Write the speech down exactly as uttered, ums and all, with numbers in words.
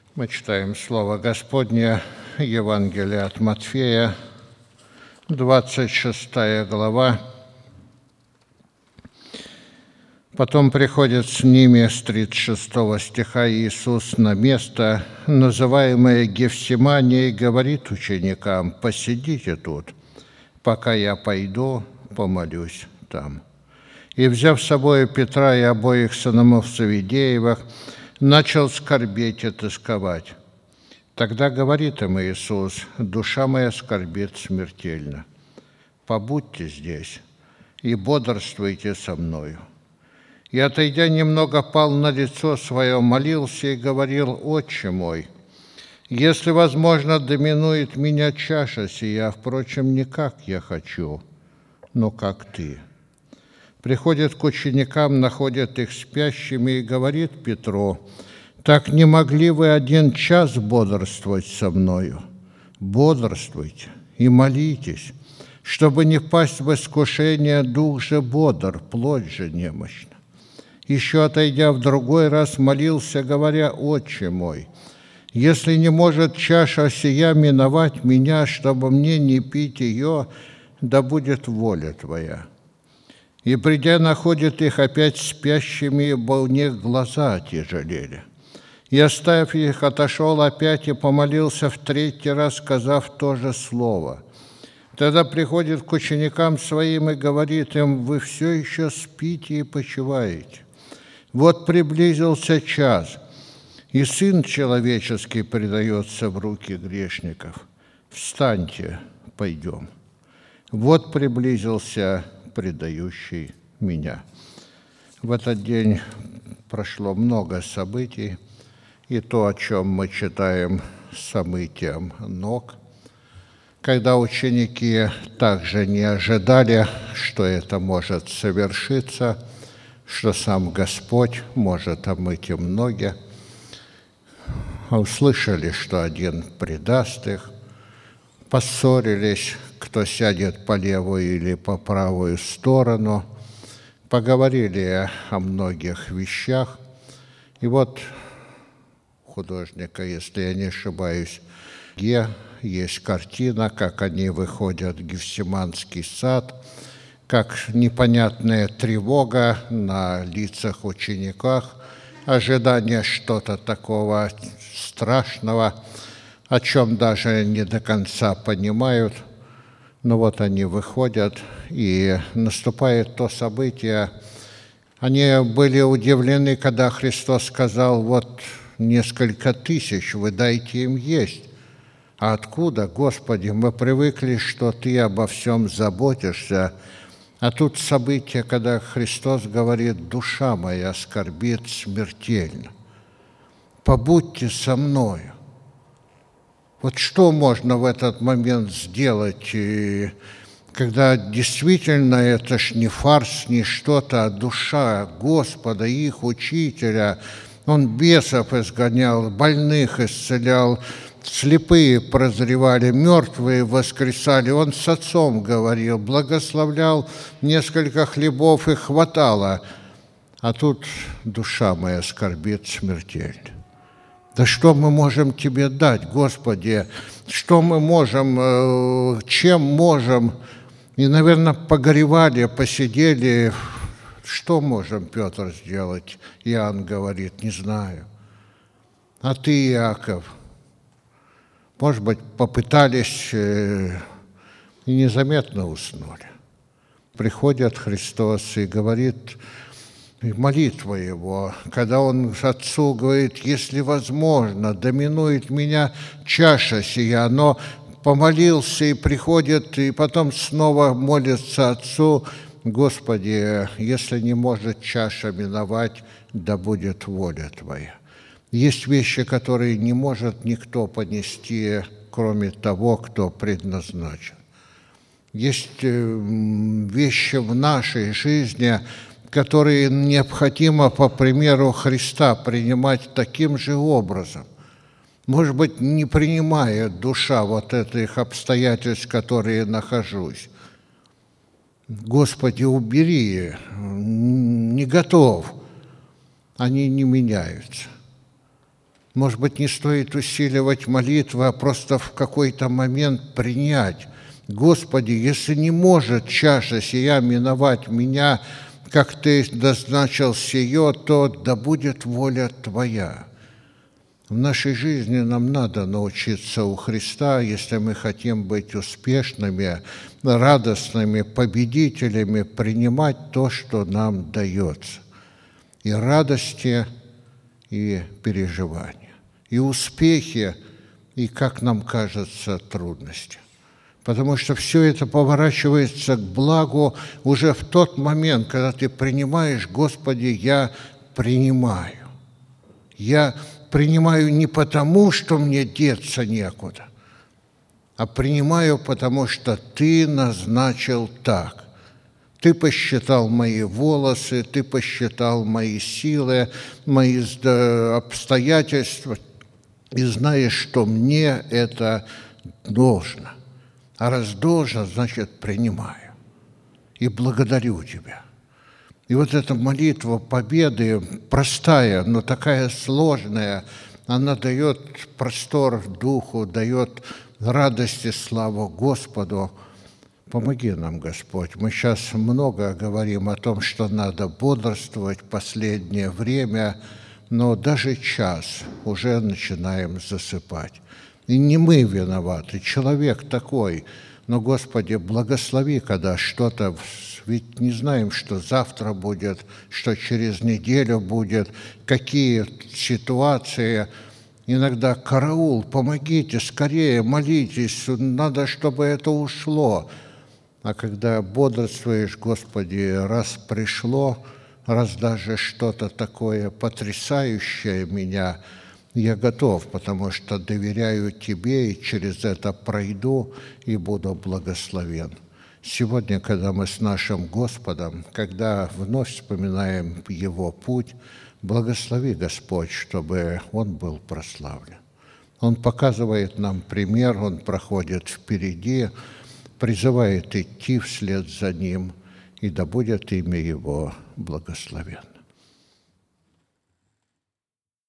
Мы читаем Слово Господне, Евангелие от Матфея, двадцать шестая глава. Потом приходит с ними с тридцать шестого стиха Иисус на место, называемое Гефсимания, и говорит ученикам: «Посидите тут, пока я пойду помолюсь там». И, взяв с собой Петра и обоих сынов Завидеевых, начал скорбеть и тосковать. Тогда говорит им Иисус: «Душа моя скорбит смертельно. Побудьте здесь и бодрствуйте со мною». И, отойдя немного, пал на лицо свое, молился и говорил: «Отче мой, если возможно, доминует меня чаша сия, впрочем, не как я хочу, но как ты». Приходит к ученикам, находит их спящими и говорит Петру: «Так не могли вы один час бодрствовать со мною? Бодрствуйте и молитесь, чтобы не впасть в искушение, дух же бодр, плоть же немощна». Еще отойдя в другой раз, молился, говоря: «Отче мой, если не может чаша сия миновать меня, чтобы мне не пить ее, да будет воля Твоя». И, придя, находит их опять спящими, ибо у них глаза отяжелели. И, оставив их, отошел опять и помолился в третий раз, сказав то же слово. Тогда приходит к ученикам своим и говорит им: «Вы все еще спите и почиваете. Вот приблизился час, и Сын Человеческий предается в руки грешников. Встаньте, пойдем. Вот приблизился предающий меня». В этот день прошло много событий, и то, о чем мы читаем, событием ног, когда ученики также не ожидали, что это может совершиться, что сам Господь может омыть им ноги, а услышали, что один предаст их, поссорились, кто сядет по левую или по правую сторону, поговорили о многих вещах. И вот у художника, если я не ошибаюсь, где есть картина, как они выходят в Гефсиманский сад, как непонятная тревога на лицах учеников, ожидание что-то такого страшного, о чем даже не до конца понимают. Но вот они выходят, и наступает то событие. Они были удивлены, когда Христос сказал: «Вот несколько тысяч, вы дайте им есть». «А откуда, Господи? Мы привыкли, что Ты обо всем заботишься». А тут событие, когда Христос говорит: «Душа моя скорбит смертельно. Побудьте со мною». Вот что можно в этот момент сделать, когда действительно это ж не фарс, не что-то, а душа Господа, их Учителя. Он бесов изгонял, больных исцелял, слепые прозревали, мертвые воскресали. Он с Отцом говорил, благословлял несколько хлебов и хватало. А тут душа моя скорбит смертельно. Да что мы можем Тебе дать, Господи? Что мы можем, чем можем? И, наверное, погоревали, посидели. Что можем, Петр, сделать? Иоанн говорит: не знаю. А ты, Иаков? Может быть, попытались и незаметно уснули. Приходит Христос и говорит, молитва Его, когда Он Отцу говорит: если возможно, доминует меня чаша сия, но помолился и приходит, и потом снова молится Отцу: Господи, если не может чаша миновать, да будет воля Твоя. Есть вещи, которые не может никто понести, кроме того, кто предназначен. Есть вещи в нашей жизни, которые необходимо, по примеру Христа, принимать таким же образом. Может быть, не принимая душа вот этих обстоятельств, в которые нахожусь. Господи, убери, не готов. Они не меняются. Может быть, не стоит усиливать молитву, а просто в какой-то момент принять: Господи, если не может чаша сия миновать меня, как Ты назначил сие, то да будет воля Твоя. В нашей жизни нам надо научиться у Христа, если мы хотим быть успешными, радостными победителями, принимать то, что нам дается. И радости, и переживания, и успехи, и, как нам кажется, трудности. Потому что все это поворачивается к благу уже в тот момент, когда ты принимаешь: Господи, я принимаю. Я принимаю не потому, что мне деться некуда, а принимаю, потому что Ты назначил так. Ты посчитал мои волосы, Ты посчитал мои силы, мои обстоятельства, и знаешь, что мне это должно. А раз должно, значит, принимаю. И благодарю Тебя. И вот эта молитва победы, простая, но такая сложная, она дает простор духу, дает радость и славу Господу. Помоги нам, Господь. Мы сейчас много говорим о том, что надо бодрствовать в последнее время, но даже час уже начинаем засыпать. И не мы виноваты, человек такой. Но, Господи, благослови, когда что-то... Ведь не знаем, что завтра будет, что через неделю будет, какие ситуации. Иногда караул, помогите, скорее, молитесь, надо, чтобы это ушло. А когда бодрствуешь: Господи, раз пришло, раз даже что-то такое потрясающее меня, я готов, потому что доверяю Тебе, и через это пройду, и буду благословен. Сегодня, когда мы с нашим Господом, когда вновь вспоминаем Его путь, благослови, Господь, чтобы Он был прославлен. Он показывает нам пример, Он проходит впереди, призывает идти вслед за Ним, и да будет имя Его благословенно.